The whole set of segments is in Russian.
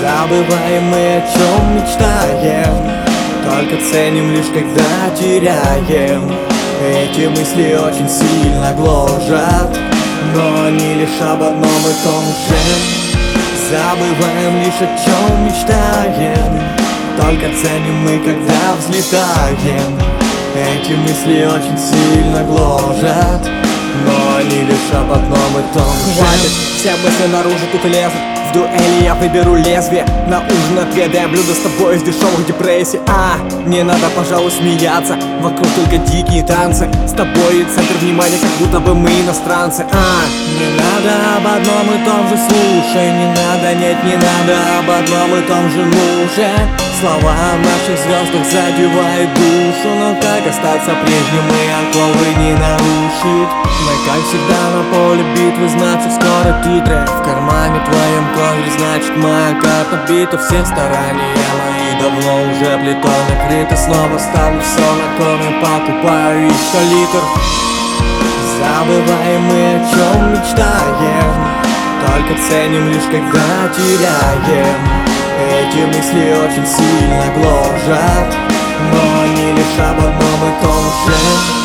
Забываем мы, о чем мечтаем, только ценим лишь когда теряем. Эти мысли очень сильно гложат, но они лишь об одном и том же. Забываем лишь о чем мечтаем, только ценим мы когда взлетаем. Эти мысли очень сильно гложат, но они лишь об одном и том же. Хватит, все мысли наружу тут лезут. В дуэли я выберу лезвие. На ужин отведаем блюдо с тобой из дешевых депрессий. Не надо, пожалуй, смеяться. Вокруг только дикие танцы. С тобой центр внимания, как будто бы мы иностранцы. Не надо об одном и том же, слушай. Не надо, нет, не надо об одном и том же, ну же. Слова о наших звездах задевают душу, но как остаться прежним и оковы не нарушить? Мы, как всегда, на поле битвы, значит скоро титры. В кармане твоем козырь, значит моя карта бита. Все старания мои давно уже плитой накрыты. Снова ставлю все на кон и покупаю еще литр. Забываем мы, о чем мечтаем, только ценим лишь когда теряем. Эти мысли очень сильно гложат, но они лишь об одном и том же.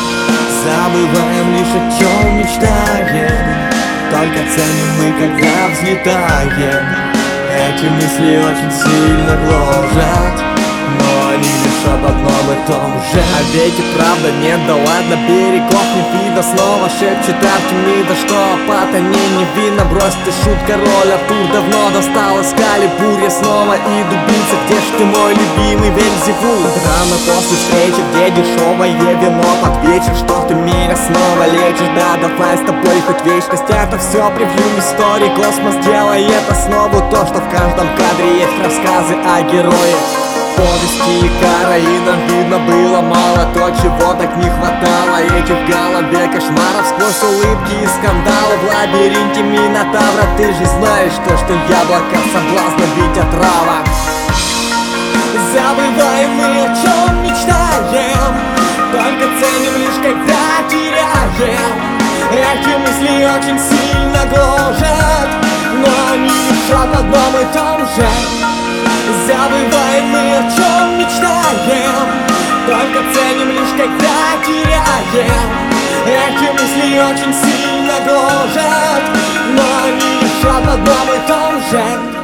Забываем лишь о чем мечтаем, только ценим мы когда взлетаем. Эти мысли очень сильно гложат, но они лишь об одном и том же. А ведь и правда нет, да ладно, берегов не видно. Снова шепчет Артемида, что Апата не вина. Брось ты, шутка, роль Артур давно достал. Искали буря снова и дубинца. Где ж ты, мой любимый Вельзевул? Рано после встречи, где дешевое вино под вечер, что ты меня снова лечишь. Да, давай с тобой хоть вечность. Это все превью истории. Космос делает основу, то, что в каждом кадре есть рассказы о героях. Повести и кара, и нам видно было мало то, чего так не хватало. Этих в голове кошмаров сквозь улыбки и скандалы. В лабиринте Минотавра ты же знаешь то, что яблоко соблазна ведь отрава. Забываем мы, о чем мечтаем, только ценим лишь когда теряем. Эти мысли очень сильно гложат, но они лишь об одном и том же. Забываем мы, о чем мечтаем, только ценим лишь когда теряем. Эти мысли очень сильно гложат, но они лишь об одном и том же.